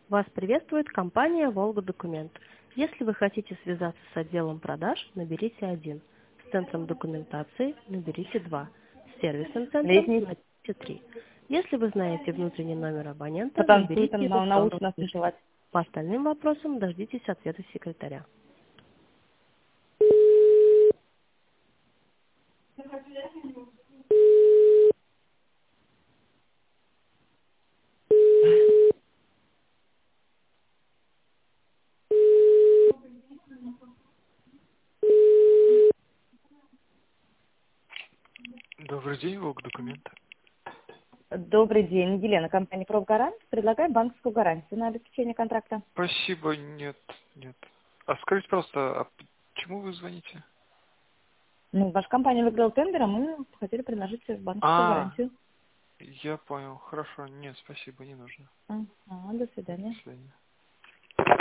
Вас приветствует компания «Волга Документ». Если вы хотите связаться с отделом продаж, наберите 1. С центром документации наберите 2. С сервисным центром Летний. наберите 3. Если вы знаете внутренний номер абонента, Потанцуй там наберите его в научно тоновом нас режиме. танцевать. По остальным вопросам дождитесь ответа секретаря. Добрый день, Волк документы. Добрый день, Елена, компания «Профгарант». Предлагаем банковскую гарантию на обеспечение контракта. Спасибо, нет, нет. А скажите, пожалуйста, а почему вы звоните? Ну, ваша компания выиграла тендер, а мы хотели предложить банковскую А, гарантию. я понял, хорошо, нет, спасибо, не нужно. Ага, до До свидания. свидания.